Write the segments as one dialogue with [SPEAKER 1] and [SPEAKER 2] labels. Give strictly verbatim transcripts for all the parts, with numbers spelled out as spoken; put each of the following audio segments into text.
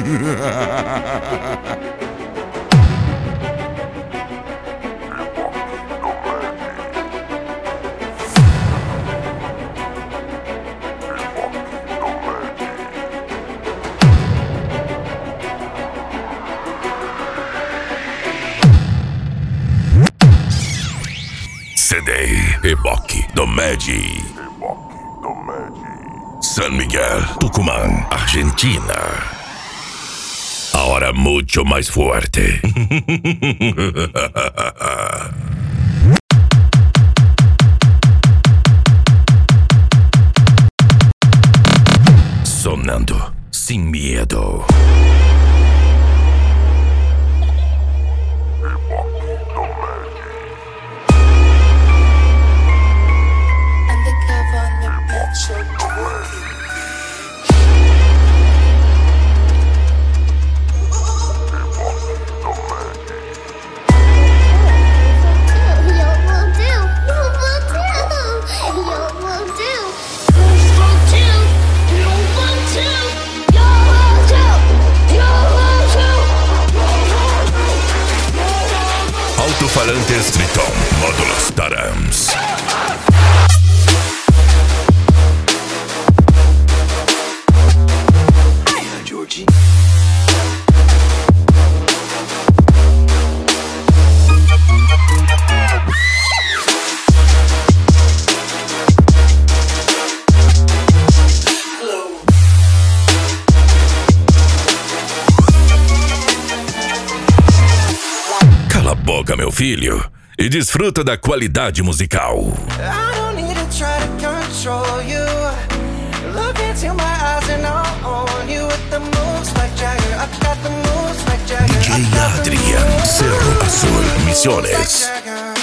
[SPEAKER 1] C D Reboque do Medi. San Miguel, Tucumán, Argentina. Ahora mucho más fuerte. Sonando sin miedo. Alto-falantes Triton, módulos Tarams. Cala a boca, meu filho, e desfruta da qualidade musical.
[SPEAKER 2] I don't need to try to control you. Look into my eyes and I'll own you with the moves like Jagger. I got the moves like Jagger.
[SPEAKER 1] D J Adrian, Cerro Azul, Misiones.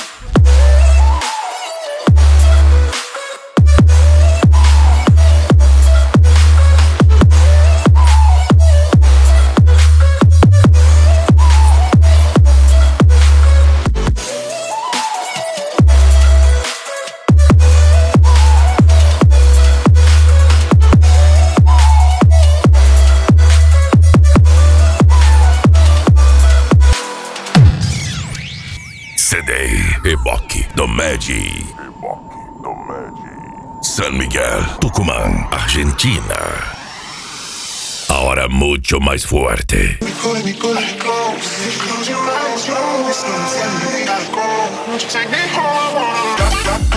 [SPEAKER 1] C D Reboque do Medi. San Miguel, Tucumán, Argentina. Ahora mucho más fuerte.
[SPEAKER 3] Close your eyes, you're listening to me. Gotta go. Take me home.